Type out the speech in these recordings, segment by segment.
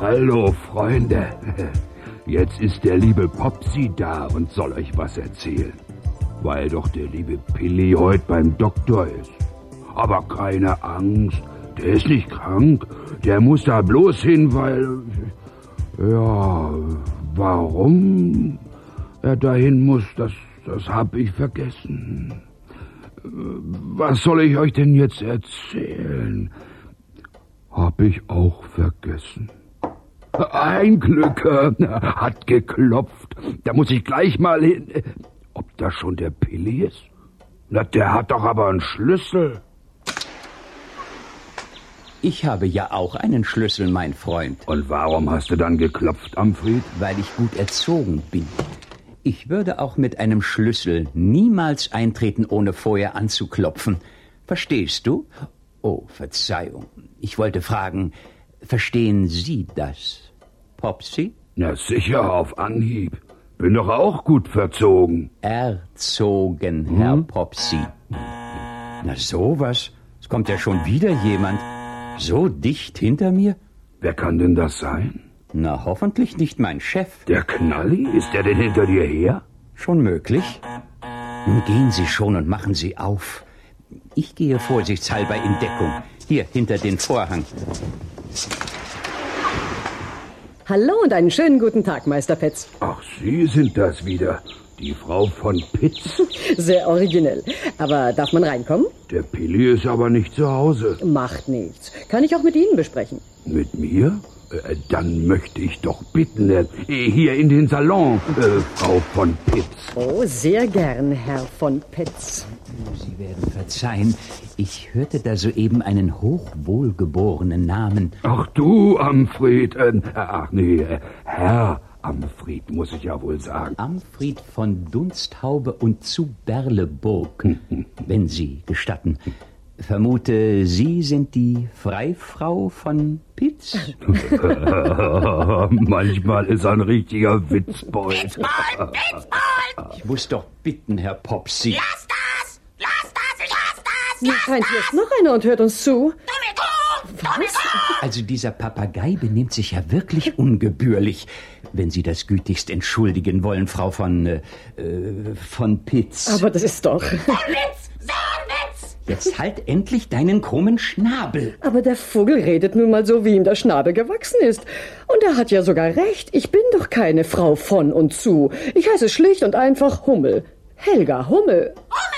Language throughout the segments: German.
Hallo, Freunde. Jetzt ist der liebe Popsi da und soll euch was erzählen. Weil doch der liebe Pilli heute beim Doktor ist. Aber keine Angst, der ist nicht krank. Der muss da bloß hin, weil... Ja, warum er dahin muss, das hab ich vergessen. Was soll ich euch denn jetzt erzählen? Hab ich auch vergessen. Ein Glück, hat geklopft. Da muss ich gleich mal hin. Ob das schon der Pilli ist? Na, der hat doch aber einen Schlüssel. Ich habe ja auch einen Schlüssel, mein Freund. Und warum hast du dann geklopft, Amfried? Weil ich gut erzogen bin. Ich würde auch mit einem Schlüssel niemals eintreten, ohne vorher anzuklopfen. Verstehst du? Oh, Verzeihung. Ich wollte fragen, verstehen Sie das, Popsi? Na sicher, auf Anhieb. Bin doch auch gut verzogen. Erzogen, Herr Popsi. Na sowas. Es kommt ja schon wieder jemand. So dicht hinter mir. Wer kann denn das sein? Na, hoffentlich nicht mein Chef. Der Knalli? Ist der denn hinter dir her? Schon möglich. Nun gehen Sie schon und machen Sie auf. Ich gehe vorsichtshalber in Deckung. Hier, hinter den Vorhang. Hallo und einen schönen guten Tag, Meister Petz. Ach, Sie sind das wieder. Die Frau von Pitz. Sehr originell. Aber darf man reinkommen? Der Pilli ist aber nicht zu Hause. Macht nichts. Kann ich auch mit Ihnen besprechen. Mit mir? Dann möchte ich doch bitten, hier in den Salon, Frau von Pitz. Oh, sehr gern, Herr von Petz. Sie werden verzeihen, ich hörte da soeben einen hochwohlgeborenen Namen. Ach du, Amfried, Herr Amfried, muss ich ja wohl sagen. Amfried von Dunsthaube und zu Berleburg, wenn Sie gestatten. Vermute, Sie sind die Freifrau von Pitz? Manchmal ist ein richtiger Witzbold. Witzbold! Ich muss doch bitten, Herr Popsi. Lass das! Ich hasse das! Mir scheint, hier ist noch einer und hört uns zu. Was? Also dieser Papagei benimmt sich ja wirklich ungebührlich. Wenn Sie das gütigst entschuldigen wollen, Frau von Pitz. Aber das ist doch... Witz! Jetzt halt endlich deinen krummen Schnabel. Aber der Vogel redet nun mal so, wie ihm der Schnabel gewachsen ist. Und er hat ja sogar recht. Ich bin doch keine Frau von und zu. Ich heiße schlicht und einfach Hummel. Helga Hummel.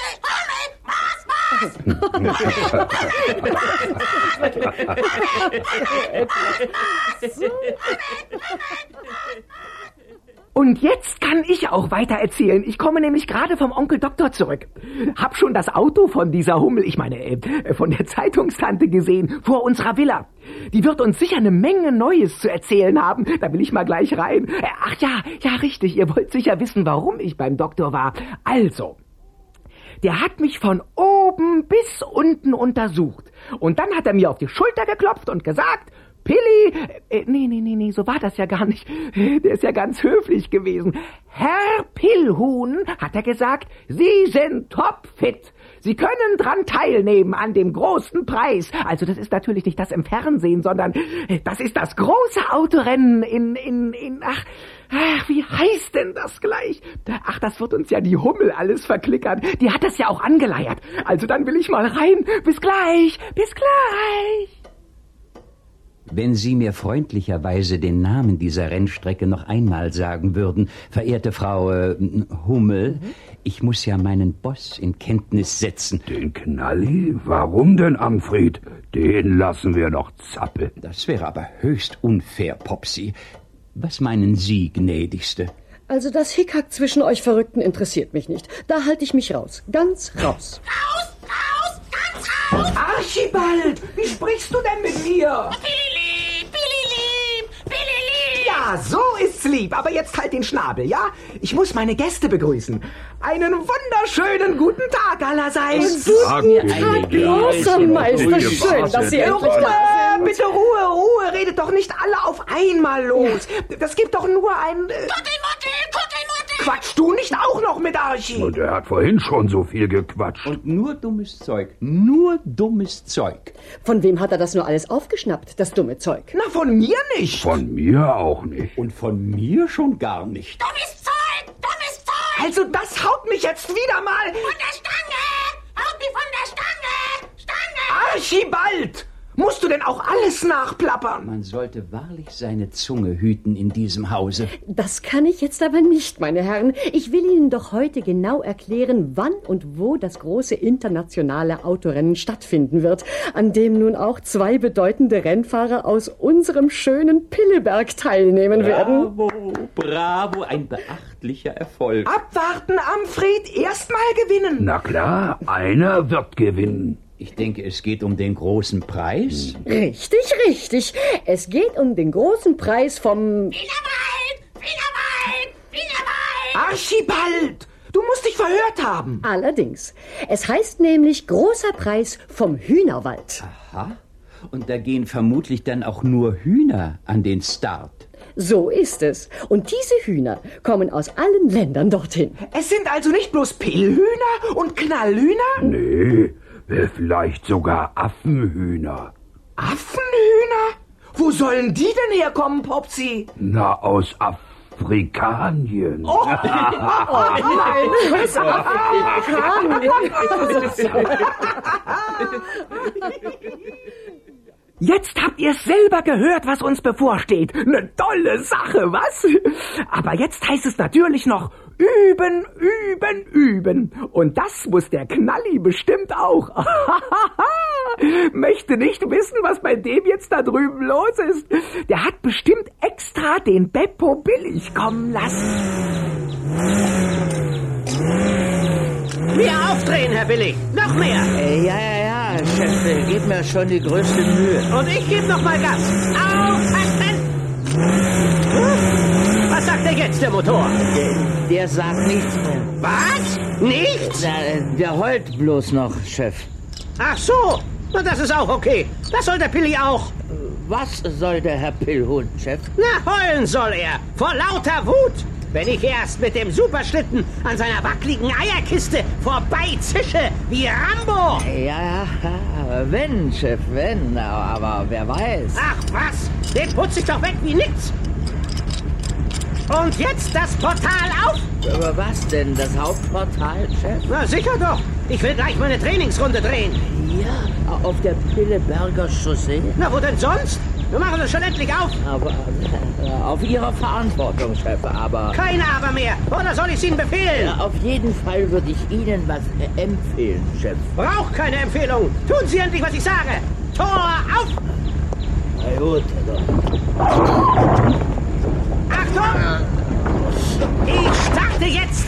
Und jetzt kann ich auch weiter erzählen. Ich komme nämlich gerade vom Onkel Doktor zurück. Hab schon das Auto von dieser Hummel, von der Zeitungstante gesehen, vor unserer Villa. Die wird uns sicher eine Menge Neues zu erzählen haben. Da will ich mal gleich rein. Ach ja, richtig. Ihr wollt sicher wissen, warum ich beim Doktor war. Also, der hat mich von oben bis unten untersucht. Und dann hat er mir auf die Schulter geklopft und gesagt... Pilli, nee, so war das ja gar nicht. Der ist ja ganz höflich gewesen. Herr Pillhuhn, hat er gesagt, Sie sind topfit. Sie können dran teilnehmen an dem großen Preis. Also das ist natürlich nicht das im Fernsehen, sondern das ist das große Autorennen ach, wie heißt denn das gleich? Ach, das wird uns ja die Hummel alles verklickern. Die hat das ja auch angeleiert. Also dann will ich mal rein. Bis gleich. Wenn Sie mir freundlicherweise den Namen dieser Rennstrecke noch einmal sagen würden, verehrte Frau Hummel, ich muss ja meinen Boss in Kenntnis setzen. Den Knalli? Warum denn, Amfried? Den lassen wir noch zappeln. Das wäre aber höchst unfair, Popsi. Was meinen Sie, gnädigste? Also das Hickhack zwischen euch Verrückten interessiert mich nicht. Da halte ich mich raus. Ganz raus. Ganz raus! Archibald, wie sprichst du denn mit mir? Ja, so ist's lieb, aber jetzt halt den Schnabel, ja? Ich muss meine Gäste begrüßen. Einen wunderschönen guten Tag allerseits. Guten Tag, großer Meister. Schön, dass Sie endlich da sind. Bitte Ruhe, redet doch nicht alle auf einmal los. Das gibt doch nur ein... Kuttelmutti! quatschst du nicht auch noch mit, Archie? Und er hat vorhin schon so viel gequatscht. Und nur dummes Zeug. Nur dummes Zeug. Von wem hat er das nur alles aufgeschnappt, das dumme Zeug? Na, von mir nicht. Von mir auch nicht. Und von mir schon gar nicht. Dummes Zeug! Dummes Zeug! Also, das haut mich jetzt wieder mal. Von der Stange! Haut mich von der Stange! Stange! Archibald! Musst du denn auch alles nachplappern? Man sollte wahrlich seine Zunge hüten in diesem Hause. Das kann ich jetzt aber nicht, meine Herren. Ich will Ihnen doch heute genau erklären, wann und wo das große internationale Autorennen stattfinden wird, an dem nun auch 2 bedeutende Rennfahrer aus unserem schönen Pilleberg teilnehmen werden. Bravo, bravo, ein beachtlicher Erfolg. Abwarten, Amfred, erstmal gewinnen. Na klar, einer wird gewinnen. Ich denke, es geht um den großen Preis. Richtig, richtig. Es geht um den großen Preis vom... Wienerwald! Wienerwald! Wienerwald! Archibald, du musst dich verhört haben. Allerdings. Es heißt nämlich großer Preis vom Hühnerwald. Aha. Und da gehen vermutlich dann auch nur Hühner an den Start. So ist es. Und diese Hühner kommen aus allen Ländern dorthin. Es sind also nicht bloß Pillhühner und Knallhühner? Nee, vielleicht sogar Affenhühner. Affenhühner? Wo sollen die denn herkommen, Popsi? Na, aus Afrikanien. Oh, Nein, was Jetzt habt ihr selber gehört, was uns bevorsteht. Eine tolle Sache, was? Aber jetzt heißt es natürlich noch üben, üben, üben. Und das muss der Knalli bestimmt auch. Möchte nicht wissen, was bei dem jetzt da drüben los ist. Der hat bestimmt extra den Beppo billig kommen lassen. Mehr aufdrehen, Herr Billig. Noch mehr. Ja, Chef, gib mir schon die größte Mühe. Und ich gebe noch mal Gas. Aufpassen! Was sagt denn jetzt der Motor? Der sagt nichts mehr. Was? Nichts? Der heult bloß noch, Chef. Ach so. Na, das ist auch okay. Das soll der Pilli auch. Was soll der Herr Pillhund, Chef? Na, heulen soll er. Vor lauter Wut. Wenn ich erst mit dem Superschlitten an seiner wackeligen Eierkiste vorbeizische wie Rambo. Ja, wenn, Chef, wenn. Aber wer weiß. Ach was, den putze ich doch weg wie nix. Und jetzt das Portal auf. Aber was denn, das Hauptportal, Chef? Na sicher doch. Ich will gleich meine Trainingsrunde drehen. Ja, auf der Pilleberger Chaussee. Na, wo denn sonst? Wir machen das schon endlich auf. Aber auf Ihre Verantwortung, Chef, aber... Keine Aber mehr. Oder soll ich es Ihnen befehlen? Ja, auf jeden Fall würde ich Ihnen was empfehlen, Chef. Braucht keine Empfehlung. Tun Sie endlich, was ich sage. Tor auf! Na gut, Achtung! Ich starte jetzt!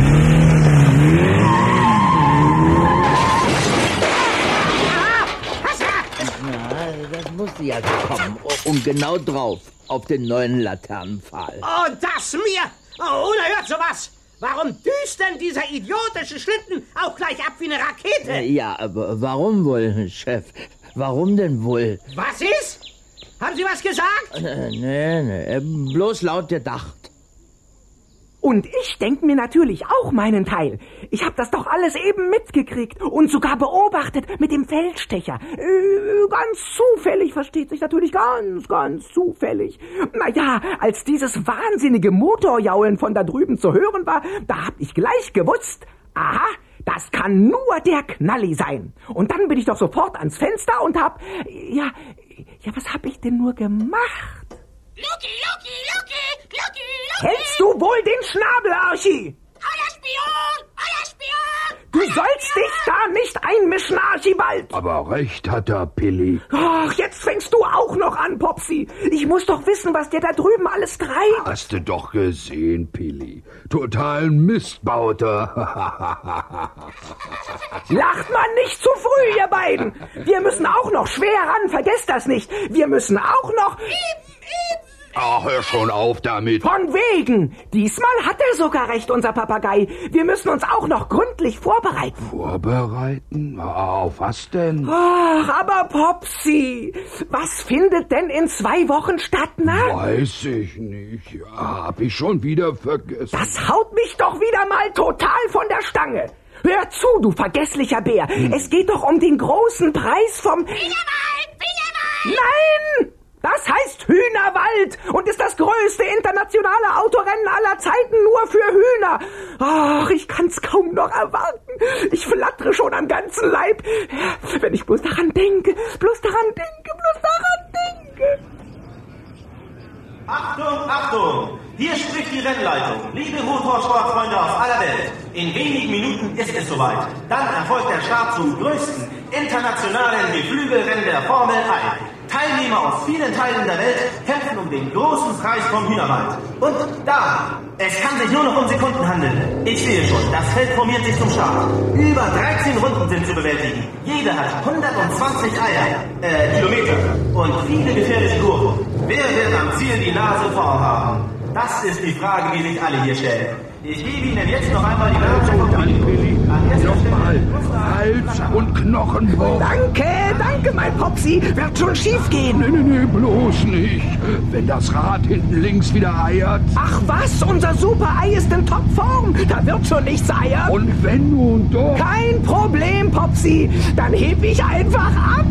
das musste ja so kommen. Und genau drauf, auf den neuen Laternenpfahl. Oh, das mir! Oh, unerhört sowas! Warum düst denn dieser idiotische Schlitten auch gleich ab wie eine Rakete? Ja, aber warum wohl, Chef? Warum denn wohl? Was ist? Haben Sie was gesagt? Nee, bloß laut gedacht. Und ich denke mir natürlich auch meinen Teil. Ich habe das doch alles eben mitgekriegt und sogar beobachtet mit dem Feldstecher. Ganz zufällig, versteht sich natürlich, ganz zufällig. Naja, als dieses wahnsinnige Motorjaulen von da drüben zu hören war, da hab ich gleich gewusst, aha, das kann nur der Knalli sein. Und dann bin ich doch sofort ans Fenster und hab, ja, was hab ich denn nur gemacht? Lucky, Lucky, Lucky, Lucky, Lucky! Hältst du wohl den Schnabel, Archie? Euer Spion! Euer Spion! Du sollst dich da nicht einmischen, Archibald! Aber recht hat er, Pilli. Ach, jetzt fängst du auch noch an, Popsi. Ich muss doch wissen, was der da drüben alles treibt. Hast du doch gesehen, Pilli. Totalen Mistbauter. Lacht man nicht zu früh, ihr beiden. Wir müssen auch noch schwer ran, vergesst das nicht. Wir müssen auch noch... Ach, hör schon auf damit. Von wegen! Diesmal hat er sogar recht, unser Papagei. Wir müssen uns auch noch gründlich vorbereiten. Vorbereiten? Auf was denn? Ach, aber Popsi, was findet denn in 2 Wochen statt, na? Weiß ich nicht. Hab ich schon wieder vergessen. Das haut mich doch wieder mal total von der Stange. Hör zu, du vergesslicher Bär. Es geht doch um den großen Preis vom... Wienerwald! Nein! Das heißt Hühnerwald und ist das größte internationale Autorennen aller Zeiten nur für Hühner. Ach, ich kann's kaum noch erwarten. Ich flattere schon am ganzen Leib. Wenn ich bloß daran denke. Achtung, Achtung! Hier spricht die Rennleitung. Liebe Motorsportfreunde aus aller Welt, in wenigen Minuten ist es soweit. Dann erfolgt der Start zum größten internationalen Geflügelrennen der Formel 1. Teilnehmer aus vielen Teilen der Welt kämpfen um den großen Preis vom Hühnerwald. Und da, es kann sich nur noch um Sekunden handeln. Ich sehe schon, das Feld formiert sich zum Start. Über 13 Runden sind zu bewältigen. Jede hat 120 Kilometer und viele gefährliche Kurven. Wer wird am Ziel die Nase vorn haben? Das ist die Frage, die sich alle hier stellen. Ich gebe Ihnen jetzt noch einmal die Nase Und dann, Billy, nochmal Hals- und Knochenbruch. Danke, mein Popsi. Wird schon schief gehen. Nee, bloß nicht. Wenn das Rad hinten links wieder eiert. Ach was, unser Super-Ei ist in Topform. Da wird schon nichts eiern. Und wenn nun doch... Kein Problem, Popsi. Dann heb ich einfach ab.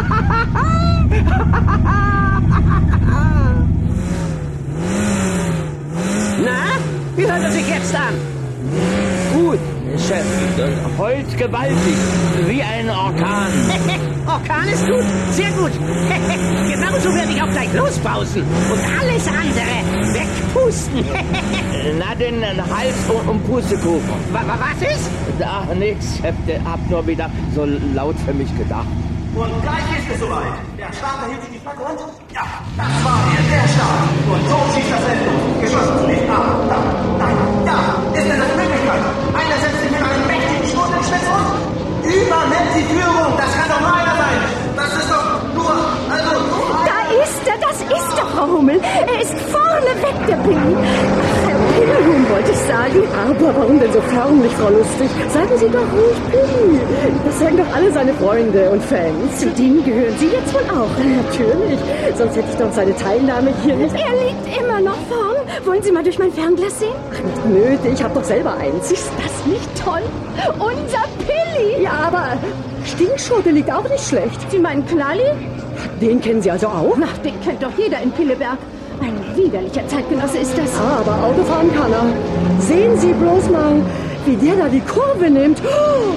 Na, wie hört er sich jetzt an? Gut, Chef. Heult gewaltig, wie ein Orkan. Orkan ist gut, sehr gut. Genauso werde ich auch gleich losbrausen und alles andere wegpusten. Na denn, Hals- und Pustekuchen. Was ist? Ach, nix, Chef. Hab nur wieder so laut für mich gedacht. Und gleich ist es soweit. Der Starter hebt die Flagge und... Ja, das war der Start. Und so schießt das Rennen los. Geschlossen zunächst. Da ist eine Möglichkeit. Einer setzt sich mit einem mächtigen Sturm ins Spitz und... Übernimmt die Führung. Das kann doch nur einer sein. Das ist doch nur... Das ist er, Frau Hummel. Er ist vorne weg, der Billy. Herr Pillehuhn, wollte ich sagen. Aber warum denn so förmlich, Frau Lustig? Sagen Sie doch ruhig Billy. Das sagen doch alle seine Freunde und Fans. Zu denen gehören Sie jetzt wohl auch. Natürlich. Sonst hätte ich doch seine Teilnahme hier nicht... Er liegt immer noch vorn. Wollen Sie mal durch mein Fernglas sehen? Ach, nicht nötig. Ich habe doch selber eins. Ist das nicht toll? Unser Billy. Ja, aber Stinkschote liegt auch nicht schlecht. Sie meinen Knalli? Den kennen Sie also auch? Ach, den kennt doch jeder in Pilleberg. Ein widerlicher Zeitgenosse ist das. Aber Autofahren kann er. Sehen Sie bloß mal, wie der da die Kurve nimmt. Oh,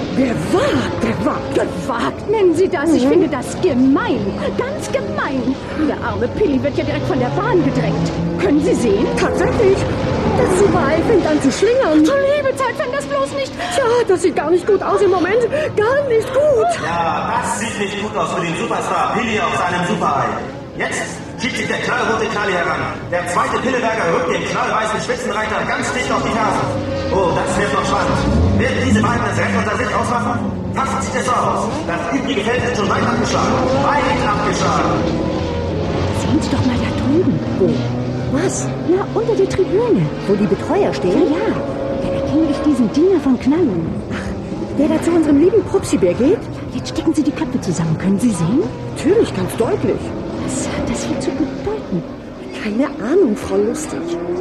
Gewagt nennen Sie das. Ich finde das gemein. Ganz gemein. Der arme Pilli wird ja direkt von der Bahn gedrängt. Können Sie sehen? Tatsächlich. Das Super-Ei fängt an zu schlingern. Zur Liebezeit, wenn das bloß nicht... Tja, das sieht gar nicht gut aus im Moment. Gar nicht gut. Ja, das sieht nicht gut aus für den Superstar Pilli auf seinem Super-Ei. Jetzt schiebt sich der knallrote Knalli heran. Der zweite Pilleberger rückt den knallweißen Spitzenreiter ganz dicht auf die Fersen. Oh, das wird noch spannend. Werden diese beiden das Rennen unter sich ausmachen? Fast sieht es so aus. Das übrige Feld ist schon weit abgeschlagen. Weit abgeschlagen. Sehen Sie doch mal da drüben. Wo? Was? Na, unter der Tribüne. Wo die Betreuer stehen? Ja, da erkenne ich diesen Diener von Knallen. Der da zu unserem lieben Pupsibär geht? Jetzt stecken Sie die Köpfe zusammen. Können Sie sehen? Natürlich, ganz deutlich. Was hat das hier zu bedeuten? Keine Ahnung, Frau Lustig.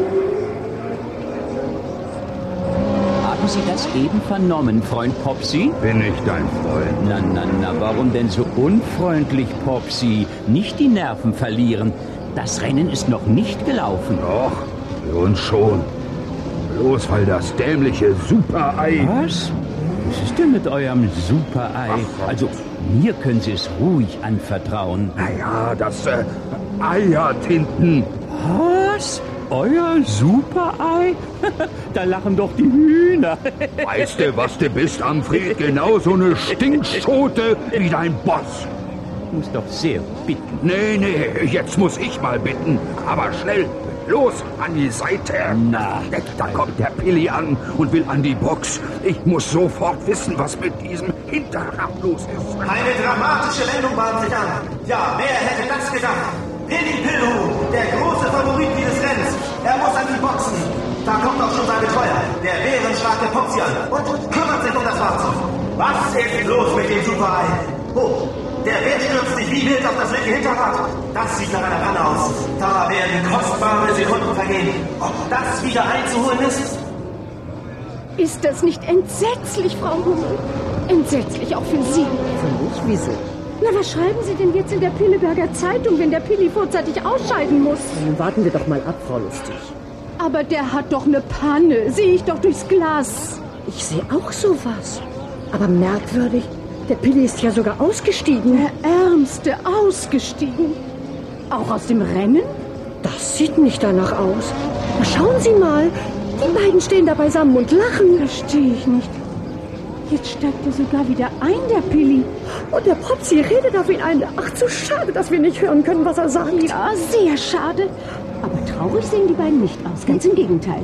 Haben Sie das eben vernommen, Freund Popsi? Bin ich dein Freund? Na, warum denn so unfreundlich, Popsi? Nicht die Nerven verlieren. Das Rennen ist noch nicht gelaufen. Doch, für uns schon. Bloß weil das dämliche Super-Ei... Was? Was ist denn mit eurem Super-Ei? Also, mir können Sie es ruhig anvertrauen. Naja, das eiert hinten. Was? Euer Super-Ei? Da lachen doch die Hühner. Weißt du, was du bist, Amfred? Genau so eine Stinkschote wie dein Boss. Ich muss doch sehr bitten. Nee, jetzt muss ich mal bitten. Aber schnell, los, an die Seite. Na, da kommt der Pilli an und will an die Box. Ich muss sofort wissen, was mit diesem Hinterrad los ist. Eine dramatische Wendung bahnt sich an. Ja, wer hätte das gedacht? Pilli Pilhu, der große Favorit dieses Rennens. Er muss an die Boxen. Da kommt auch schon sein Betreuer, der bärenstarke Popsi an und kümmert sich um das Fahrzeug. Was ist los mit dem Super-Ei? Oh, der Bär stürzt sich wie wild auf das linke Hinterrad. Das sieht nach einer Panne aus. Da werden kostbare Sekunden vergehen. Ob das wieder einzuholen ist? Ist das nicht entsetzlich, Frau Hummel? Entsetzlich auch für Sie. Für mich? Wieso? Na, was schreiben Sie denn jetzt in der Pilleberger Zeitung, wenn der Pilli vorzeitig ausscheiden muss? Nun warten wir doch mal ab, Frau Lustig. Aber der hat doch eine Panne. Sehe ich doch durchs Glas. Ich sehe auch sowas. Aber merkwürdig, der Pilli ist ja sogar ausgestiegen. Der Ärmste ausgestiegen. Auch aus dem Rennen? Das sieht nicht danach aus. Na, schauen Sie mal. Die beiden stehen da beisammen und lachen. Verstehe ich nicht. Jetzt steigt er sogar wieder ein, der Pilli. Und der Popsi redet auf ihn ein. Ach, zu schade, dass wir nicht hören können, was er sagt. Ja, sehr schade. Aber traurig sehen die beiden nicht aus. Ganz im Gegenteil.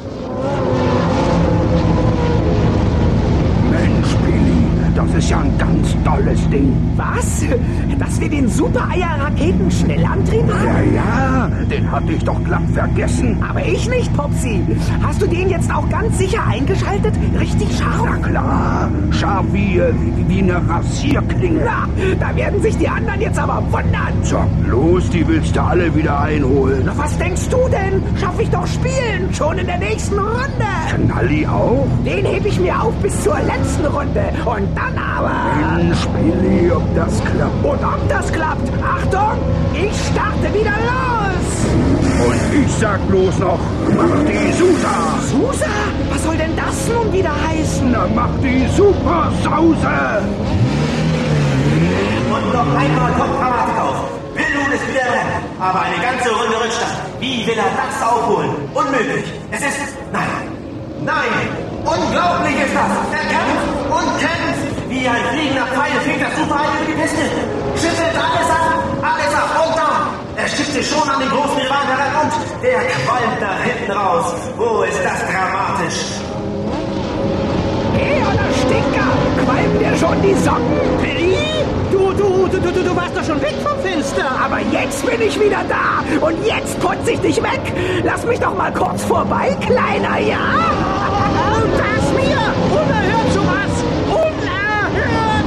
Mensch, Pilli, das ist ja ein ganz tolles Ding. Was? Dass wir den Super-Eier-Raketenschnellantrieb haben? Ja, den hatte ich doch glatt vergessen. Aber ich nicht, Popsi. Hast du den jetzt auch ganz sicher eingeschaltet? Richtig scharf? Na klar, scharf wie eine Rasierklinge. Na, da werden sich die anderen jetzt aber wundern. So, los, die willst du alle wieder einholen. Na, was denkst du denn? Schaff ich doch spielen, schon in der nächsten Runde. Knalli auch? Den heb ich mir auf bis zur letzten Runde. Und dann aber... Mensch, Pilli, ob das klappt. Und ob das klappt, Achtung, ich starte wieder los. Und ich sag bloß noch, mach die Susa. Susa? Was soll denn das nun wieder heißen? Na, mach die Super-Sause. Und noch einmal kommt Dramatik auf. Pilhu ist wieder dran, aber eine ganze Runde Rückstand. Wie will er das aufholen? Unmöglich. Es ist... Nein! Unglaublich ist das! Er kämpft und kämpft! Wie ein fliegender Pfeil fliegt das Super-Ei über die Piste. Schüttelt alles ab und down. Er schickt sich schon an den großen Rivalen heran und der qualmt nach hinten raus. Wo ist das dramatisch? Hey, oder Stinker! Qualmen dir schon die Socken? Pilli? Du warst doch schon weg vom Fenster. Aber jetzt bin ich wieder da. Und jetzt putze ich dich weg. Lass mich doch mal kurz vorbei, Kleiner, ja? Und das mir! Unerhört sowas! Unerhört!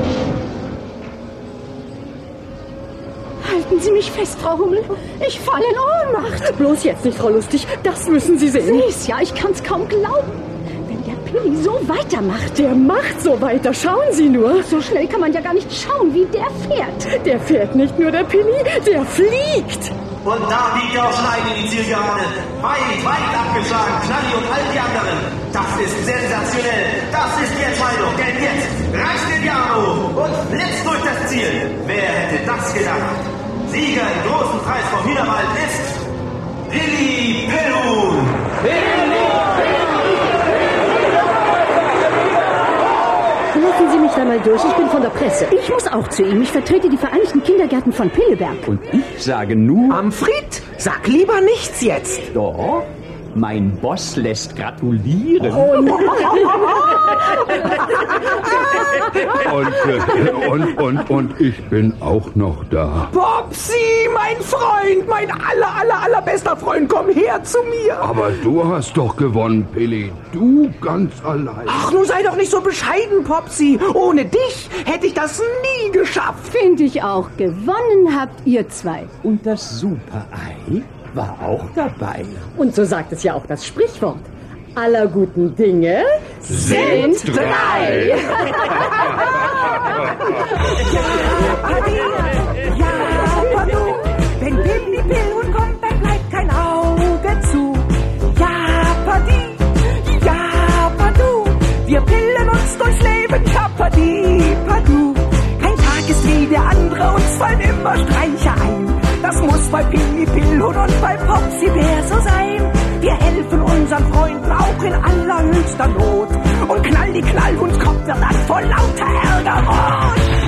Halten Sie mich fest, Frau Hummel. Ich falle in Ohnmacht. Bloß jetzt nicht, Frau Lustig. Das müssen Sie sehen. Seh's ja, ich kann's kaum glauben. Wenn der Pilli so weitermacht. Der macht so weiter. Schauen Sie nur. So schnell kann man ja gar nicht schauen, wie der fährt. Der fährt nicht nur, der Pilli, der fliegt. Und da biegt er auch schon ein in die Zielgerade. Weit abgeschlagen, Knalli und all die anderen. Das ist sensationell. Das ist die Entscheidung. Denn jetzt reißt der Diablo und blitzt durch das Ziel. Wer hätte das gedacht? Sieger im großen Preis vom Hühnerwald ist Pilli Pilhu. Lassen Sie mich da mal durch, ich bin von der Presse. Ich muss auch zu ihm. Ich vertrete die Vereinigten Kindergärten von Pilleberg. Und ich sage nur... Amfried, sag lieber nichts jetzt. Doch, mein Boss lässt gratulieren. Und ich bin auch noch da. Popsi, mein Freund, mein allerbester Freund, komm her zu mir. Aber du hast doch gewonnen, Pilli. Du ganz allein. Ach, nun sei doch nicht so bescheiden, Popsi. Ohne dich hätte ich das nie geschafft. Finde ich auch. Gewonnen habt ihr zwei. Und das Super-Ei war auch dabei. Und so sagt es ja auch das Sprichwort. Aller guten Dinge sind drei. Ja, Padu, wenn Pilli Pilhu kommt, dann bleibt kein Auge zu. Ja, Padu, wir pillen uns durchs Leben. Ja, Padu, kein Tag ist wie der andere, uns fallen immer Streiche ein. Das muss bei Pilli Pilhu und bei Popsi Bär so sein. Wir helfen unseren Freunden auch in allerhöchster Not. Und Knalli Knallhunds Kopf wird dann vor lauter Ärger rot.